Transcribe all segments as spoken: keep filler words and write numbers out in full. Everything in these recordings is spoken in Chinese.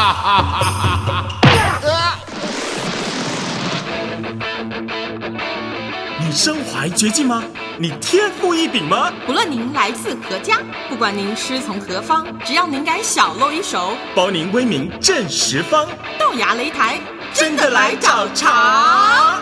你身怀绝技吗？你天赋异禀吗？ 不论您来自何家，不管您师从何方，只要您敢小露一手， 包您威名震十方。 豆芽擂台真的来找茬。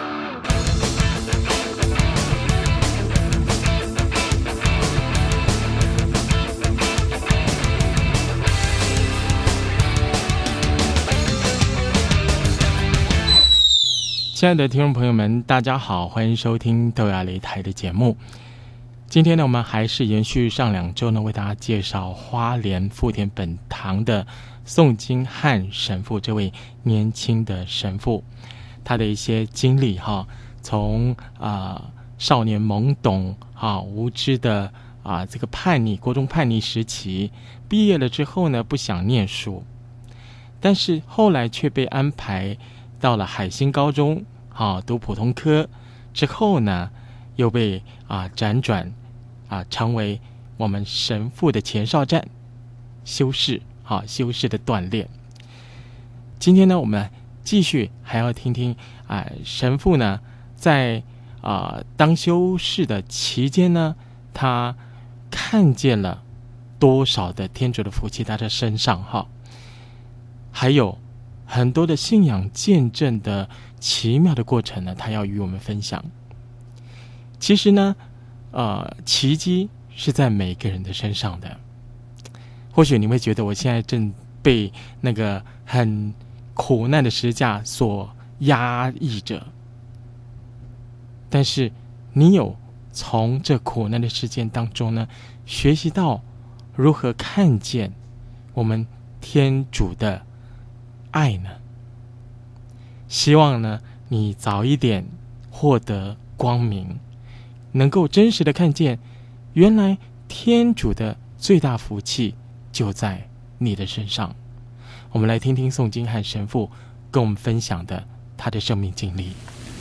亲爱的听众朋友们，大家好，欢迎收听豆芽擂台的节目。今天呢，我们还是延续上两周呢，为大家介绍花莲富田本堂的宋金汉神父这位年轻的神父，他的一些经历哈，从啊、呃、少年懵懂啊无知的啊这个叛逆国中叛逆时期，毕业了之后呢，不想念书，但是后来却被安排到了海星高中啊读普通科，之后呢又被啊辗转啊成为我们神父的前哨站，修士啊修士的锻炼。今天呢我们继续还要听听啊神父呢在啊当修士的期间呢，他看见了多少的天主的福气在他身上哈，还有很多的信仰见证的奇妙的过程呢，他要与我们分享。其实呢，呃，奇迹是在每个人的身上的。或许你会觉得我现在正被那个很苦难的十字架所压抑着，但是你有从这苦难的事件当中呢，学习到如何看见我们天主的爱呢？希望呢你早一点获得光明，能够真实的看见原来天主的最大福气就在你的身上。我们来听听宋金汉神父跟我们分享的他的生命经历。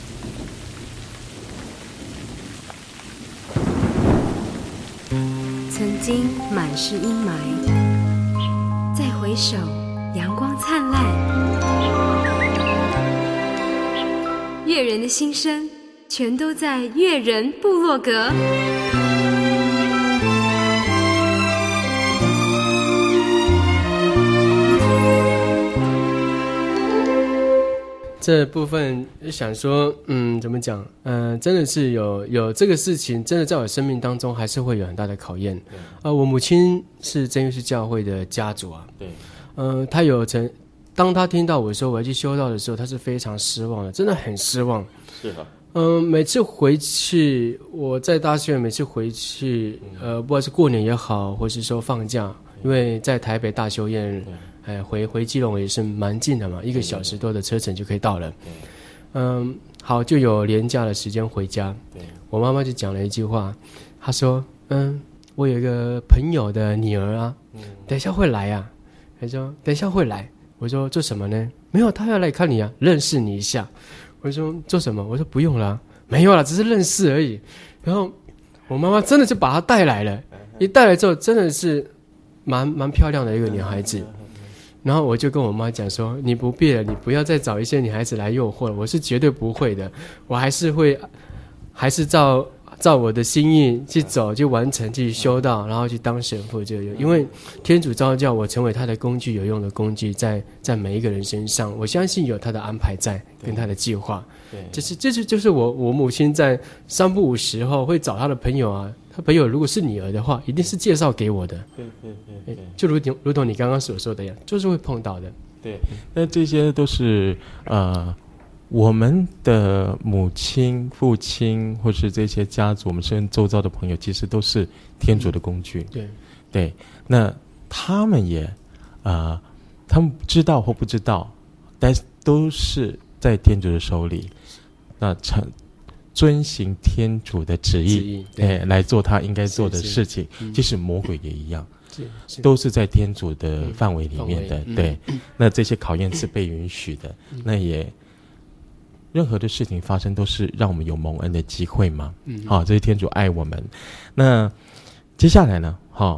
曾经满是阴霾，再回首阳光灿烂，悦人的心声全都在悦人部落格。 这部分想说，嗯，怎么讲？嗯、呃，真的是有有这个事情，真的在我生命当中还是会有很大的考验。啊、呃，我母亲是真耶稣教会的家族啊，对，嗯、呃，她有曾，当她听到我说我要去修道的时候，她是非常失望的，真的很失望。是啊，嗯、呃，每次回去，我在大学每次回去，呃，不管是过年也好，或是说放假，因为在台北大修院。哎，回回基隆也是蛮近的嘛，一个小时多的车程就可以到了。嗯，好，就有连假的时间回家。我妈妈就讲了一句话，她说：“嗯，我有一个朋友的女儿啊，等一下会来啊。”她说：“等一下会来。”我说：“做什么呢？”没有，她要来看你啊，认识你一下。我说：“做什么？”我说：“不用了，没有了，只是认识而已。”然后我妈妈真的就把她带来了，一带来之后，真的是蛮蛮漂亮的一个女孩子。然后我就跟我妈讲说，你不必了，你不要再找一些女孩子来诱惑了，我是绝对不会的，我还是会还是照照我的心意去走，去完成，去修道，然后去当神父，就有因为天主召叫我成为他的工具，有用的工具在在每一个人身上，我相信有他的安排在跟他的计划。对，就是这是就是我我母亲在三不五时候会找他的朋友啊，他朋友如果是女儿的话，一定是介绍给我的。对对对对，就如同如同你刚刚所说的一样，就是会碰到的。对， 那这些都是呃我们的母亲、父亲，或是这些家族，我们身边周遭的朋友，其实都是天主的工具。嗯、对对，那他们也呃，他们知道或不知道，但是都是在天主的手里。那成。遵行天主的旨意，哎，来做他应该做的事情。其实魔鬼也一样，是都是在天主的范围里面的。对，那这些考验是被允许的。那也任何的事情发生，都是让我们有蒙恩的机会嘛。好、哦，这是天主爱我们。那接下来呢？好、哦，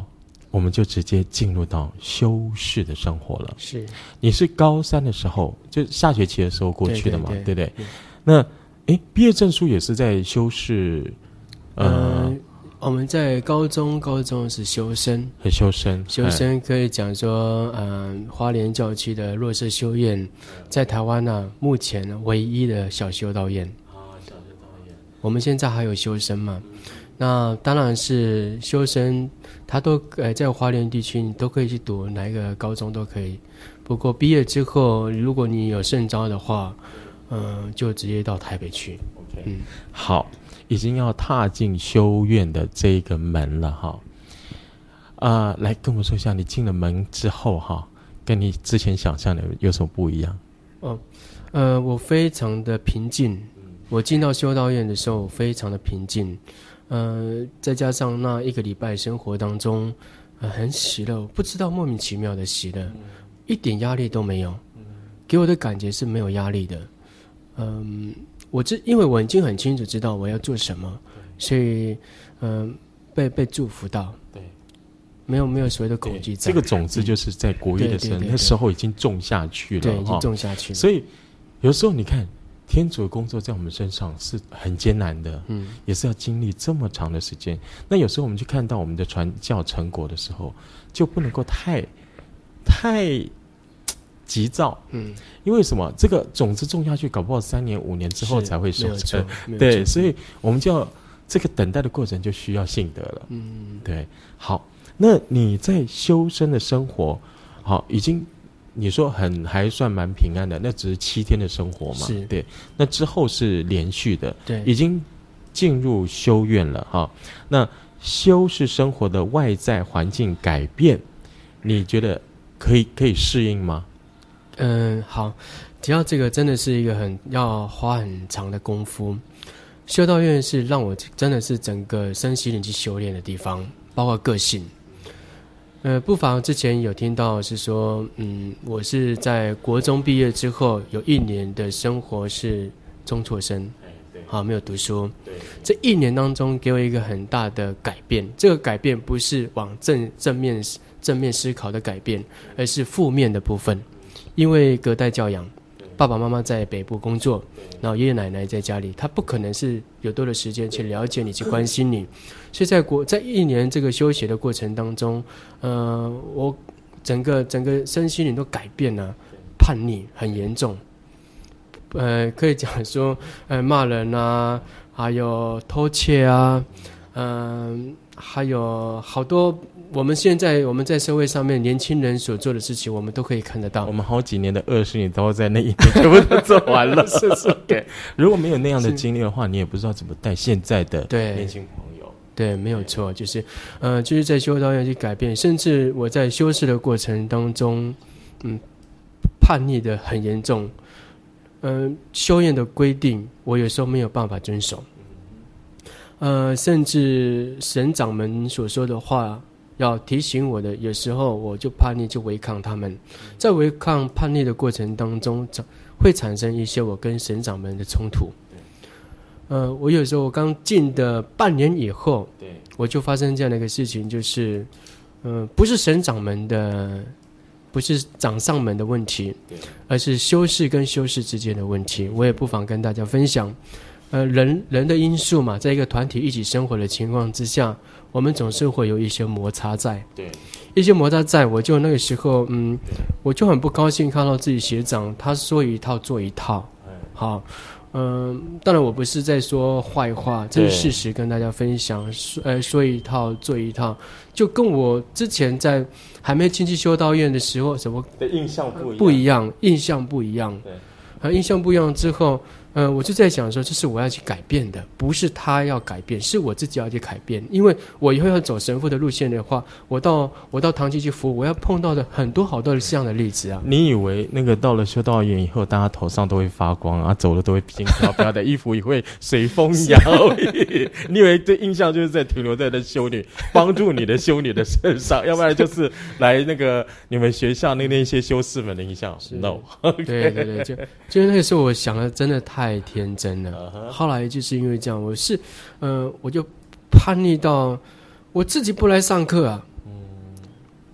我们就直接进入到修士的生活了。 是， 你是高三的时候，就下学期的时候过去的嘛， 对对, 对, 对, 对, 对。那诶，毕业证书也是在修士，呃。呃我们在高中，高中是修身， 很修身， 修身可以讲说，嗯、呃，花莲教区的弱势修院，在台湾呢、啊，目前唯一的小修道院。啊，小修道院。我们现在还有修身嘛？那当然是修身，他都呃在花莲地区，你都可以去读，哪一个高中都可以。不过毕业之后，如果你有圣召的话，嗯、呃，就直接到台北去。 OK， 嗯，好。已经要踏进修院的这一个门了哈，啊、呃，来跟我说一下，你进了门之后哈，跟你之前想象的有什么不一样？ 哦，呃，我非常的平静。我进到修道院的时候，非常的平静。呃，再加上那一个礼拜生活当中，呃，很喜乐，不知道莫名其妙的喜乐，一点压力都没有，给我的感觉是没有压力的。嗯。我知，因为我已经很清楚知道我要做什么，所以，嗯、呃，被被祝福到，对，没有没有所谓的恐惧在。 这个种子就是在国一的时候，那时候已经种下去了， 对，已经种下去了。 所以，有时候你看，天主的工作在我们身上是很艰难的，嗯，也是要经历这么长的时间。那有时候我们去看到我们的传教成果的时候，就不能够太太急躁，嗯，因为什么？这个种子种下去，搞不好三年五年之后才会收成，对，所以我们就要这个等待的过程就需要信德了，嗯，对。好，那你在修身的生活，好，已经你说很还算蛮平安的，那只是七天的生活嘛， 是， 对。那之后是连续的， 对， 已经进入修院了哈。那修士生活的外在环境改变，你觉得可以可以适应吗？ 嗯，好，只要这个真的是一个很要花很长的功夫。修道院是让我真的是整个身心灵去修炼的地方，包括个性。呃，不妨之前有听到是说，嗯，我是在国中毕业之后有一年的生活是中辍生，好，没有读书。这一年当中给我一个很大的改变，这个改变不是往正正面正面思考的改变，而是负面的部分。因为隔代教养，爸爸妈妈在北部工作，然后爷爷奶奶在家里，他不可能是有多的时间去了解你，去关心你，所以在国在一年这个修学的过程当中，呃，我整个整个身心灵都改变了，叛逆很严重，呃，可以讲说，呃，骂人啊，还有偷窃啊，嗯、呃，还有好多。我们现在我们在社会上面年轻人所做的事情，我们都可以看得到。 我们好几年的恶事，你都在那一年全部都做完了。是是，对。如果没有那样的经历的话，你也不知道怎么带现在的年轻朋友。 对，没有错，就是呃，就是在修道院去改变，甚至我在修士的过程当中，嗯，叛逆的很严重。嗯、呃，修院的规定，我有时候没有办法遵守。呃，甚至神长们所说的话。要提醒我的，有时候我就叛逆，就违抗他们，在违抗叛逆的过程当中，会产生一些我跟神长们的冲突。呃，我有时候我刚进的半年以后，我就发生这样的一个事情，就是，呃，不是神长们的，不是长上们的问题，而是修士跟修士之间的问题。我也不妨跟大家分享。呃，人人的因素嘛，在一个团体一起生活的情况之下，我们总是会有一些摩擦在。对，一些摩擦在，我就那个时候，嗯，我就很不高兴看到自己学长他说一套做一套。好，嗯、呃，当然我不是在说坏话，这是事实跟大家分享。说呃，说一套做一套，就跟我之前在还没进去修道院的时候，什么的印象不一样， 不一样，印象不一样。对，啊，印象不一样之后。呃，我就在想说，这是我要去改变的，不是他要改变，是我自己要去改变。因为我以后要走神父的路线的话，我到我到堂区去服务，我要碰到的很多好多的这样的例子啊。 你以为那个到了修道院以后，大家头上都会发光啊，走的都会轻飘飘的，衣服也会随风摇曳？你以为这印象就是在停留在那修女帮助你的修女的身上，要不然就是来那个你们学校那那些修士们的印象 ？No， 对对对，就就那个时候我想的真的太。太天真了。Uh-huh. 后来就是因为这样，我是，呃，我就叛逆到我自己不来上课啊。嗯、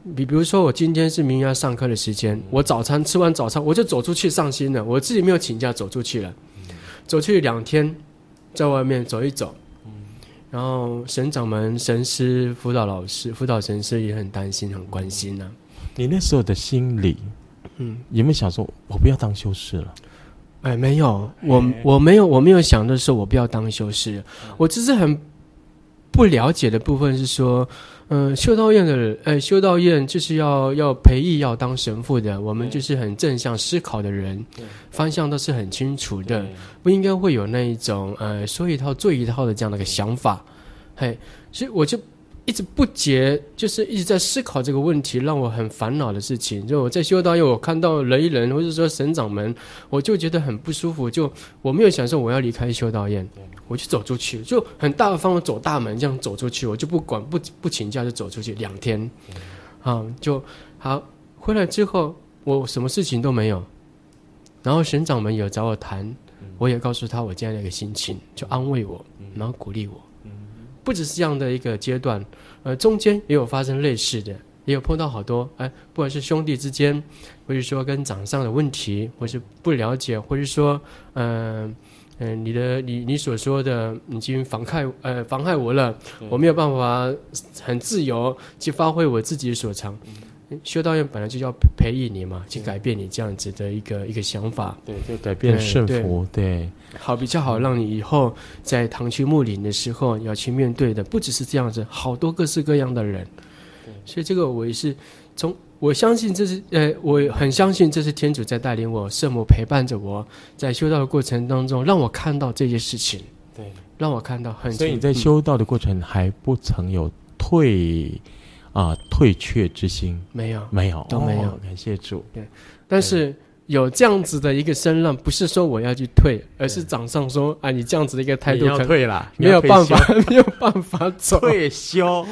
比比如说我今天是明天要上课的时间，我早餐吃完早餐我就走出去上新了，我自己没有请假走出去了，走去两天，在外面走一走，然后神掌门、神师、辅导老师、辅导神师也很担心、很关心啊。 你那时候的心里，嗯，有没有想说，我不要当修士了？ 哎，没有，我我没有，我没有想的是我不要当修士，我只是很不了解的部分是说，嗯、呃，修道院的，呃，修道院就是要要培育要当神父的，我们就是很正向思考的人，方向都是很清楚的，不应该会有那一种呃说一套做一套的这样的一个想法，嘿，所以我就一直不解，就是一直在思考这个问题，让我很烦恼的事情。就我在修道院，我看到人一人，或者说神掌门，我就觉得很不舒服。就我没有想说我要离开修道院，我就走出去，就很大方的走大门，这样走出去，我就不管不不请假就走出去两天，啊，就好。回来之后，我什么事情都没有。然后神掌门有找我谈，我也告诉他我这样的一个心情，就安慰我，然后鼓励我。不只是这样的一个阶段，呃，中间也有发生类似的，也有碰到好多，哎，不管是兄弟之间，或者说跟长上的问题，或是不了解，或是说，嗯、呃、嗯、呃，你的你你所说的已经妨害呃妨害我了，我没有办法很自由去发挥我自己的所长。修道院本来就要培育你嘛，去改变你这样子的一个一个想法， 对，就改变顺服，对， 好比较好，让你以后在堂区牧灵的时候要去面对的，不只是这样子，好多各式各样的人，所以这个我也是从我相信这是呃，我很相信这是天主在带领我，圣母陪伴着我在修道的过程当中，让我看到这些事情，对，让我看到很， 所以你在修道的过程还不曾有退。啊，退却之心没有， 没有， 都没有， 哦、感谢主。 对，但是有这样子的一个声浪，不是说我要去退，而是掌上说啊，你这样子的一个态度， 你要退了， 没有办法，没有办法走， 退休。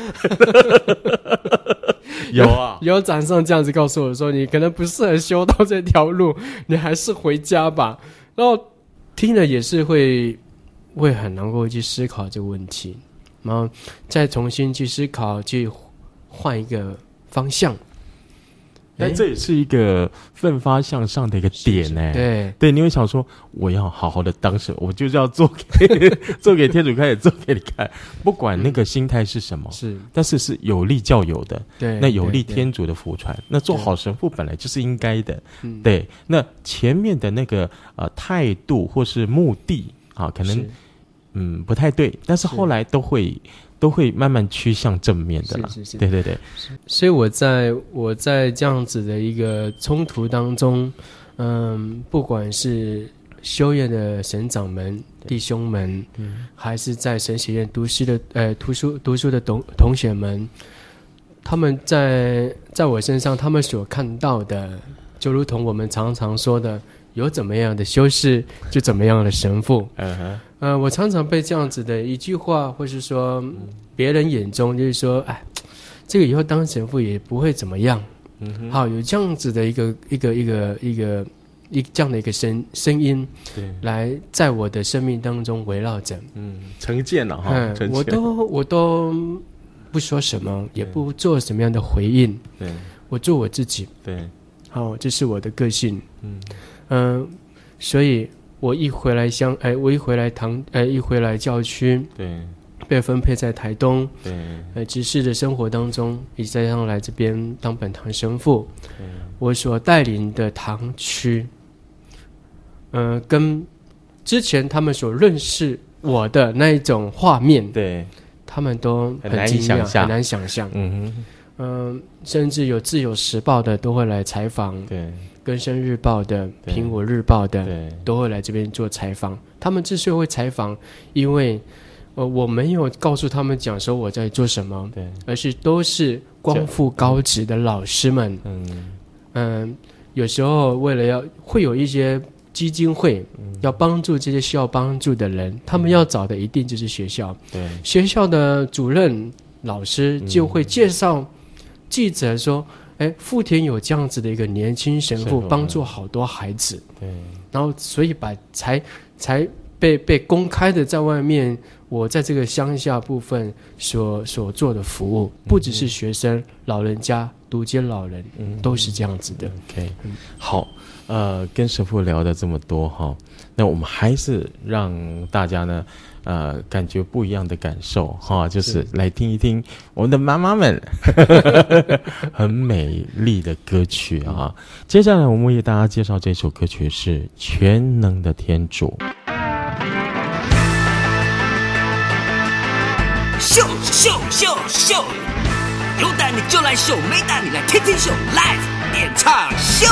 有啊， 有掌上这样子告诉我说，你可能不适合修道这条路，你还是回家吧。然后听了也是会会很难过去思考这个问题，然后再重新去思考去。换一个方向， 哎，这也是一个奋发向上的一个点呢。 对对，你会想说，我要好好的当神，我就是要做给做给天主看，也做给你看，不管那个心态是什么，是、嗯，但是是有利教友的，对，那有利天主的福传，那做好神父本来就是应该的，对。那前面的那个呃态度或是目的啊，可能嗯不太对，但是后来都会。都会慢慢趋向正面的啦，是是是，对对对。 所以我在我在这样子的一个冲突当中，嗯，不管是修院的神掌门弟兄们，嗯，还是在神学院读书的呃读书读书的同同学们，他们在在我身上，他们所看到的，就如同我们常常说的，有怎么样的修士，就怎么样的神父。嗯哼。呃，我常常被这样子的一句话，或是说别人眼中就是说，哎，这个以后当神父也不会怎么样。嗯，好，有这样子的一个一个一个一个一这样的一个声声音，对，来在我的生命当中围绕着。嗯， 成见了哈，嗯， 我都我都不说什么，也不做什么样的回应。对，我做我自己。对，好，这是我的个性。嗯嗯、呃，所以。我一回来乡，哎，我一回来堂，哎，一回来教区，对，被分配在台东，对，呃，执事的生活当中，一再上来这边当本堂神父，我所带领的堂区，呃，跟之前他们所认识我的那一种画面，对，他们都很惊讶，很难想象，嗯哼，嗯、呃，甚至有自由时报的都会来采访，对。更生日报的、苹果日报的都会来这边做采访。他们之所以会采访，因为呃我没有告诉他们讲说我在做什么，对，而是都是光复高职的老师们。嗯嗯、呃，有时候为了要会有一些基金会、嗯、要帮助这些需要帮助的人，他们要找的一定就是学校。对，学校的主任老师就会介绍记者说。哎，富田有这样子的一个年轻神父，帮助好多孩子。对，然后所以把才才被被公开的在外面，我在这个乡下部分所所做的服务，不只是学生、老人家、独居老人，嗯，都是这样子的。 OK， 好，呃，跟神父聊的这么多哈，那我们还是让大家呢，呃，感觉不一样的感受哈，就是来听一听我们的妈妈们很美丽的歌曲啊。接下来我们为大家介绍这首歌曲是《全能的天主》。 秀秀秀秀，有胆你就来秀，没胆你来天天秀 ，Live 演唱秀。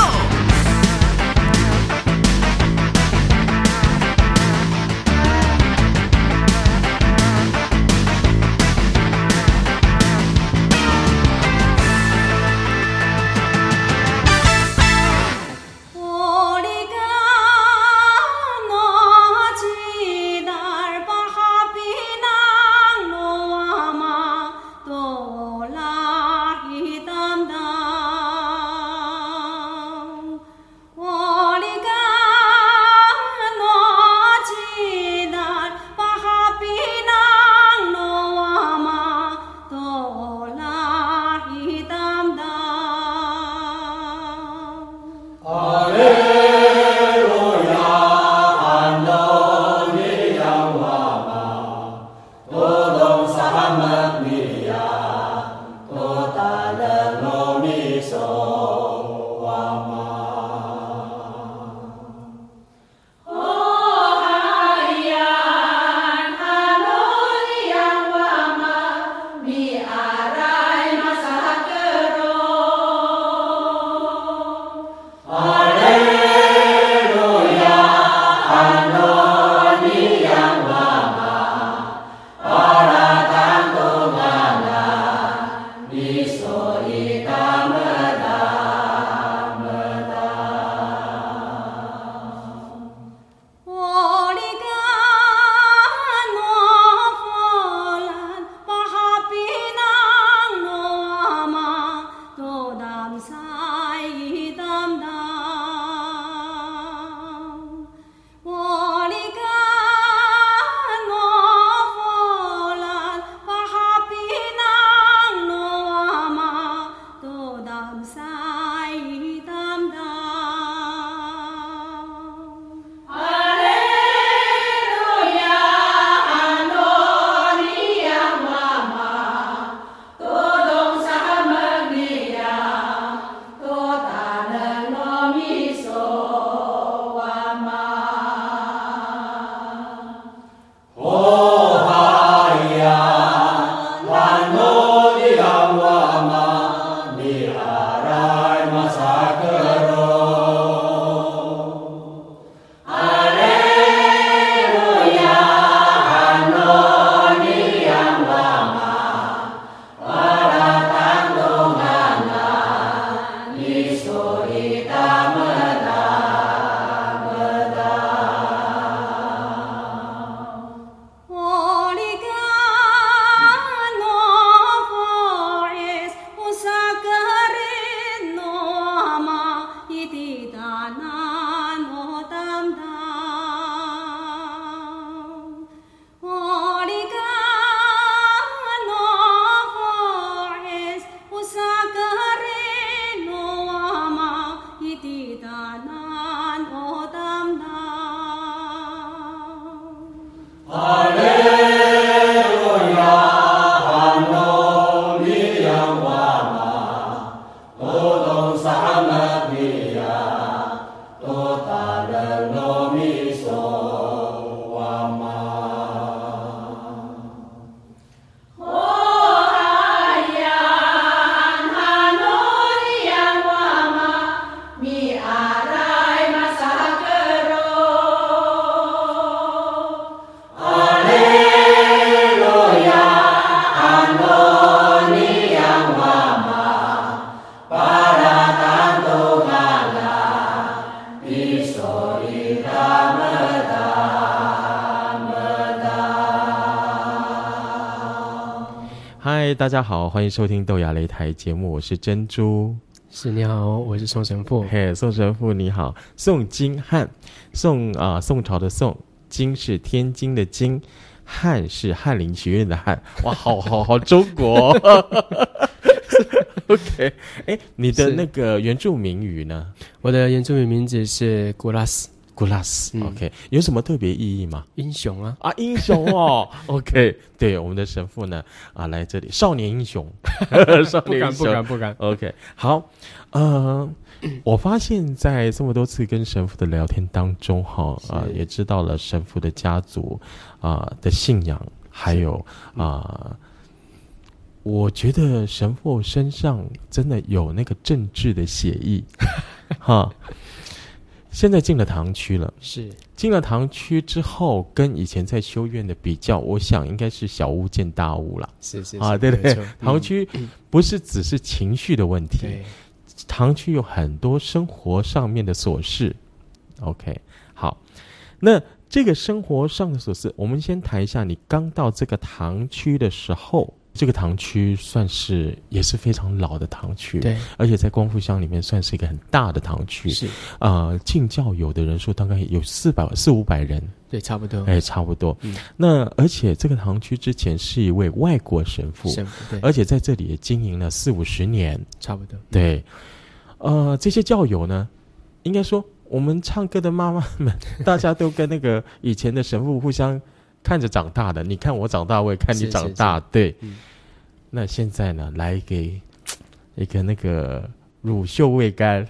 嗨，大家好，欢迎收听豆芽擂台节目，我是珍珠。 是，你好，我是宋神父。 嘿，宋神父你好。宋金汉，宋啊、呃，宋朝的宋， 津是天津的津，翰是翰林学院的翰。哇，好好好中国、哦。OK， 哎，你的那个原住民语呢？ 我的原住民名字是古拉斯。 古拉斯 ，OK，、嗯、有什么特别意义吗？ 英雄啊啊，英雄哦，OK， 对，我们的神父呢啊来这里，少年英雄，少年英雄， 不敢不敢不敢 ，OK， 好，呃，我发现在这么多次跟神父的聊天当中，哈啊、呃，也知道了神父的家族啊、呃、的信仰，还有啊、呃，我觉得神父身上真的有那个政治的血意，哈。现在进了堂区了， 是进了堂区之后，跟以前在修院的比较，我想应该是小巫见大巫了。 是是啊，对对对，堂区不是只是情绪的问题， 嗯、 堂区有很多生活上面的琐事。OK， 好，那这个生活上的琐事，我们先谈一下，你刚到这个堂区的时候。这个堂区算是也是非常老的堂区， 对， 而且在光复乡里面算是一个很大的堂区， 是呃，进教友的人数大概有四百四五百人， 对，差不多， 哎，差不多。 嗯、 那而且这个堂区之前是一位外国神父， 神父对， 而且在这里也经营了四五十年， 差不多。 对，呃，这些教友呢，应该说我们唱歌的妈妈们，大家都跟那个以前的神父互相。看着长大的，你看我长大，我也看你长大，是是是对、嗯。那现在呢，来给一个那个乳臭未干，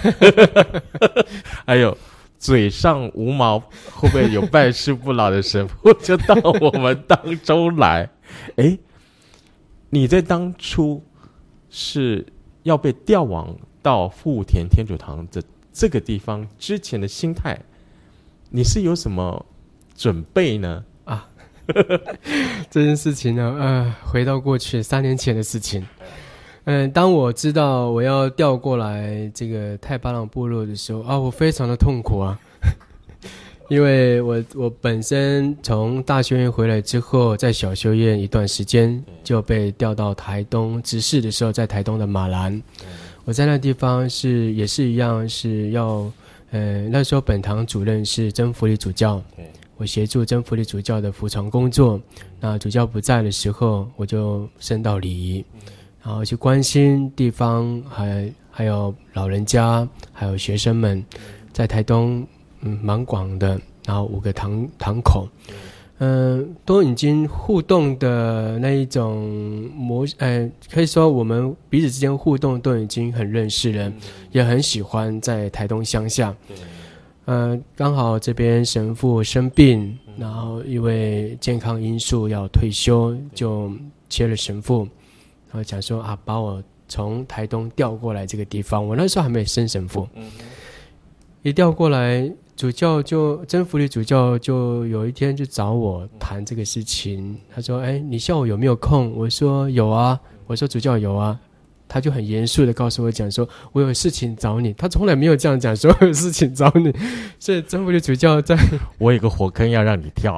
还有嘴上无毛，会不会有办事不牢的神父就到我们当中来？哎，你在当初是要被调往到富田天主堂的这个地方之前的心态，你是有什么准备呢？ 啊，这件事情呢，呃，回到过去三年前的事情。嗯、呃，当我知道我要调过来这个太巴朗部落的时候啊，我非常的痛苦啊，因为我我本身从大学院回来之后，在小修院一段时间就被调到台东执事的时候，在台东的马兰，我在那地方是也是一样是要，呃，那时候本堂主任是曾福利主教。我协助真福利主教的服传工作，那主教不在的时候，我就升到礼仪，然后去关心地方，还还有老人家，还有学生们，在台东嗯蛮广的，然后五个堂堂口，嗯、呃，都已经互动的那一种模，呃，可以说我们彼此之间互动都已经很认识了，也很喜欢在台东乡下。呃，刚好这边神父生病，然后因为健康因素要退休，就接了神父，然后想说啊，把我从台东调过来这个地方。我那时候还没升神父，一调过来，主教就真福利主教就有一天就找我谈这个事情。他说：“哎，你下午有没有空？”我说：“有啊。”我说：“主教有啊。”他就很严肃的告诉我讲说，我有事情找你。他从来没有这样讲说我有事情找你，所以真福利主教在我有个火坑要让你跳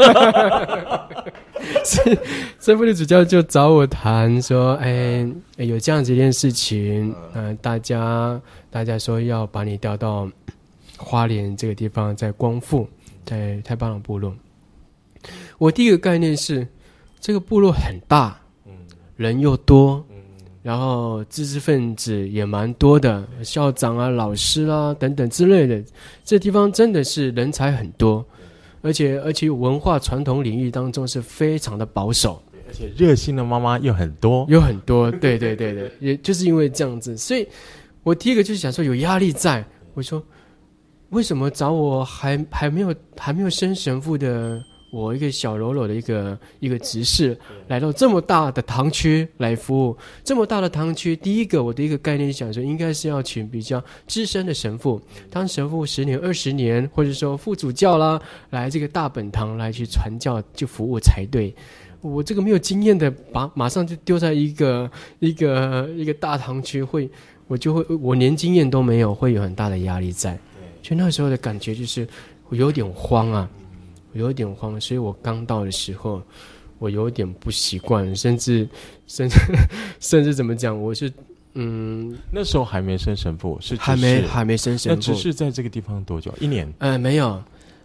所以真福利主教就找我谈说，哎，有这样子一件事情，呃，大家大家说要把你调到花莲这个地方，在光复，在太巴朗部落。我第一个概念是这个部落很大，人又多，然后知识分子也蛮多的，校长啊、老师啊等等之类的，这地方真的是人才很多，而且而且文化传统领域当中是非常的保守， 而且热心的妈妈又很多， 有很多，对对对对，也就是因为这样子，所以我第一个就是想说有压力在，我说为什么找我还还没有还没有升神父的？我一个小喽啰的一个一个执事来到这么大的堂区来服务，这么大的堂区，第一个我的一个概念想说，应该是要请比较资深的神父，当神父十年、二十年，或者说副主教啦，来这个大本堂来去传教、去服务才对。我这个没有经验的，把马上就丢在一个一个一个大堂区，会我就会我连经验都没有，会有很大的压力在。所以那时候的感觉就是我有点慌啊。有点慌，所以我刚到的时候，我有点不习惯，甚至甚至甚至怎么讲？我是嗯， 那时候还没升神父，是还没还没升神父， 那只是在这个地方多久？一年？ 呃，没有，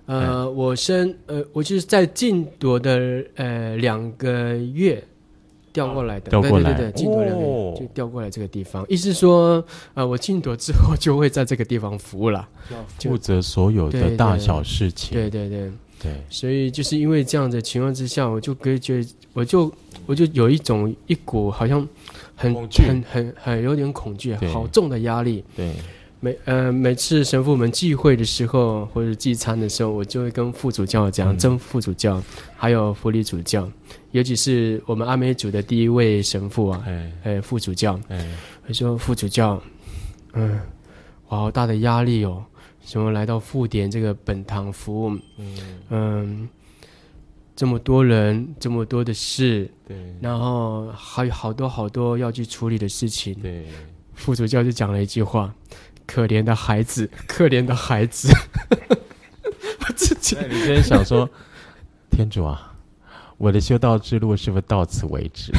呃，嗯、我生呃，我就是在晋铎的呃两个月调过来的， 调过来， 对对对，晋铎两个月就调过来这个地方。意思是说，呃，我晋铎之后就会在这个地方服务了， 负责所有的大小事情。 对对对。 对， 所以就是因为这样的情况之下，我就觉得，我就我就有一种一股好像很很很很有点恐惧，好重的压力。 对， 每呃每次神父们聚会的时候或者聚餐的时候，我就会跟副主教讲，正副主教还有辅理主教，尤其是我们阿美族的第一位神父啊，哎、呃，副主教，哎，我说副主教，嗯，我好大的压力哦。什么来到富典这个本堂服务，嗯嗯，这么多人，这么多的事，对，然后还有好多好多要去处理的事情，对。副主教就讲了一句话：“可怜的孩子，可怜的孩子。”我自己， 你今天想说，天主啊，我的修道之路是不是到此为止？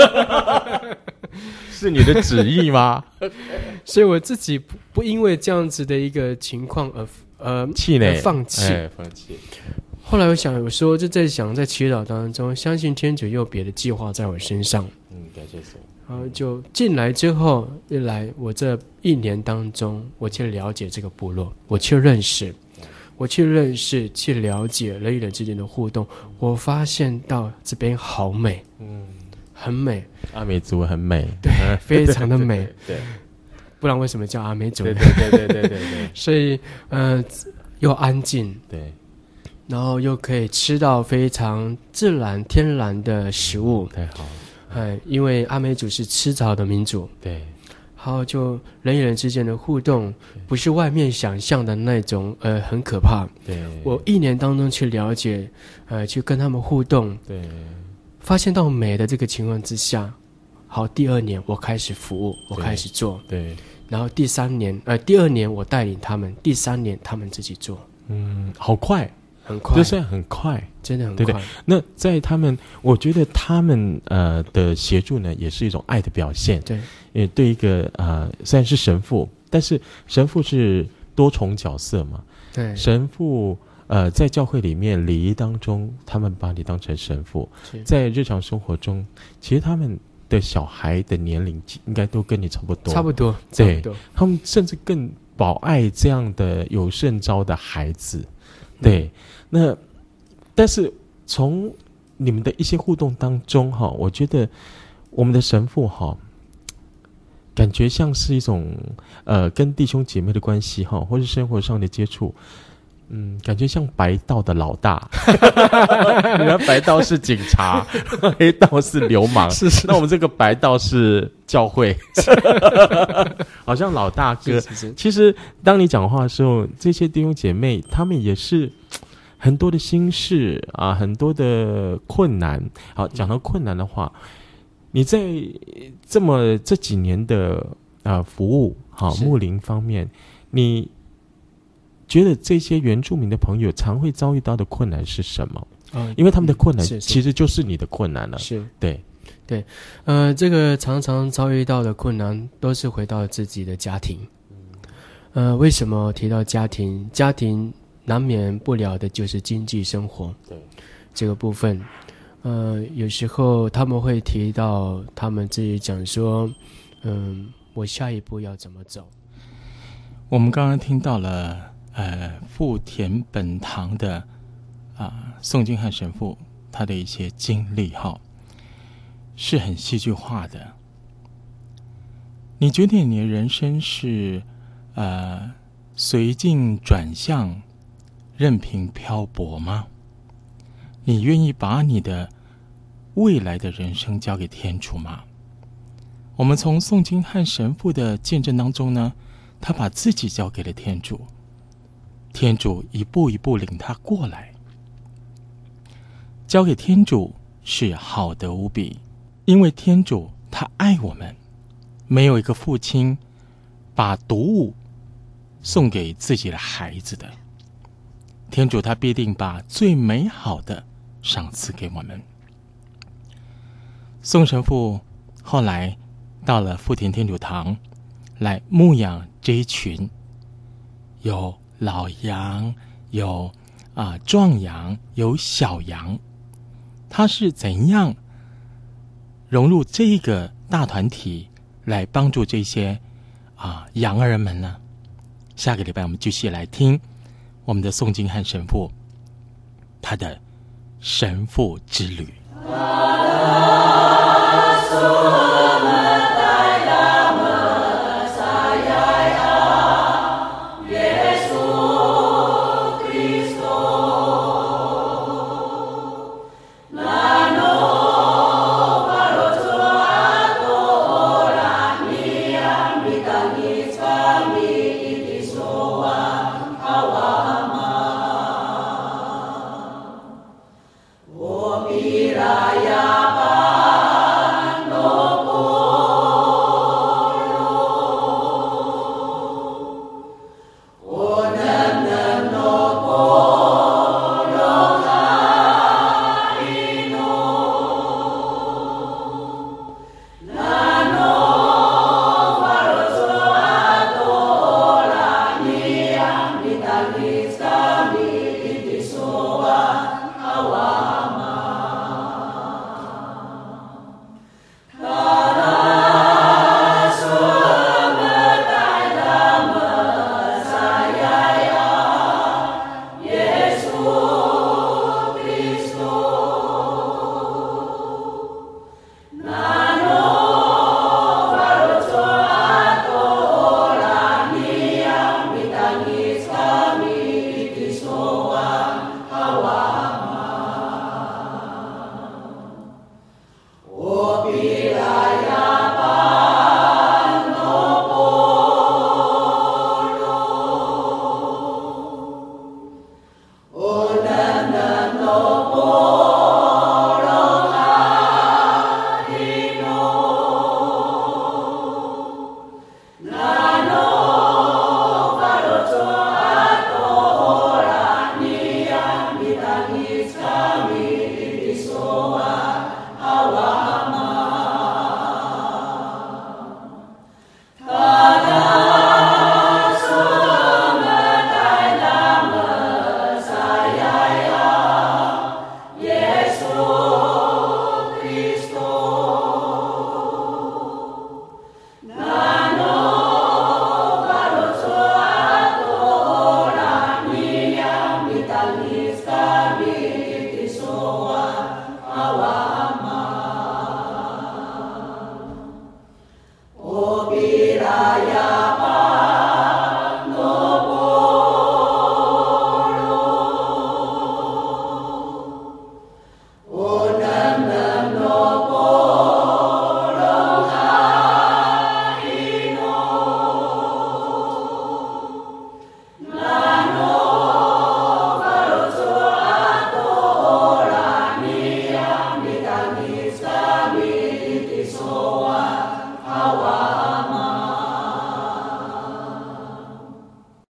是你的旨意吗？ 所以我自己 不, 不因为这样子的一个情况而呃气馁放弃、 哎、放弃。 后来我想，有时候就在想，在祈祷当中，相信天主有别的计划在我身上。 嗯，感谢神。 然后就进来之后，一来我这一年当中，我去了解这个部落，我去认识，我去认识，去了解人与人之间的互动，我发现到这边好美，嗯。很美， 阿美族很美， 对，非常的美， 对， 不然为什么叫阿美族？ 对对对对对对对。 所以，呃，又安静， 对， 然后又可以吃到非常自然、天然的食物， 太好了。 哎，因为阿美族是吃草的民族， 对， 然后就人与人之间的互动，不是外面想象的那种，呃，很可怕。 对， 我一年当中去了解，呃，去跟他们互动， 对。 发现到美的这个情况之下，好，第二年我开始服务，我开始做， 对， 然后第三年，呃，第二年我带领他们，第三年他们自己做， 嗯，好快， 很快， 就算很快， 真的很快。 对对，那在他们，我觉得他们呃的协助呢，也是一种爱的表现， 对， 也对一个呃虽然是神父，但是神父是多重角色嘛， 对， 神父。呃，在教会里面礼仪当中，他们把你当成神父；在日常生活中，其实他们的小孩的年龄应该都跟你差不多， 差不多， 对， 差不多。 他们甚至更保爱这样的有圣召的孩子。对，那但是从你们的一些互动当中，哈，我觉得我们的神父哈，感觉像是一种呃跟弟兄姐妹的关系哈，或是生活上的接触。嗯，感觉像白道的老大，你看白道是警察，黑道是流氓， 是是。 那我们这个白道是教会，好像老大哥。 是是是。 其实当你讲话的时候，这些弟兄姐妹他们也是很多的心事啊，很多的困难。好，讲到困难的话，你在这么这几年的啊、呃、服务，好牧灵方面，你。觉得这些原住民的朋友常会遭遇到的困难是什么？嗯，因为他们的困难其实就是你的困难了。 是， 对， 对，呃，这个常常遭遇到的困难都是回到自己的家庭。呃，为什么提到家庭？家庭难免不了的就是经济生活。对，这个部分，呃，有时候他们会提到他们自己讲说，嗯，我下一步要怎么走？ 我们刚刚听到了。呃，富田本堂的啊、呃、宋金汉神父他的一些经历哈，是很戏剧化的。你觉得你的人生是呃随境转向，任凭漂泊吗？你愿意把你的未来的人生交给天主吗？我们从宋金汉神父的见证当中呢，他把自己交给了天主。天主一步一步领他过来，交给天主是好得无比，因为天主他爱我们，没有一个父亲把毒物送给自己的孩子的，天主他必定把最美好的赏赐给我们。宋神父后来到了富田天主堂来牧养这一群有老杨，有啊壮羊有小羊，他是怎样融入这一个大团体来帮助这些啊羊儿们呢？下个礼拜我们继续来听我们的宋金汉神父他的神父之旅。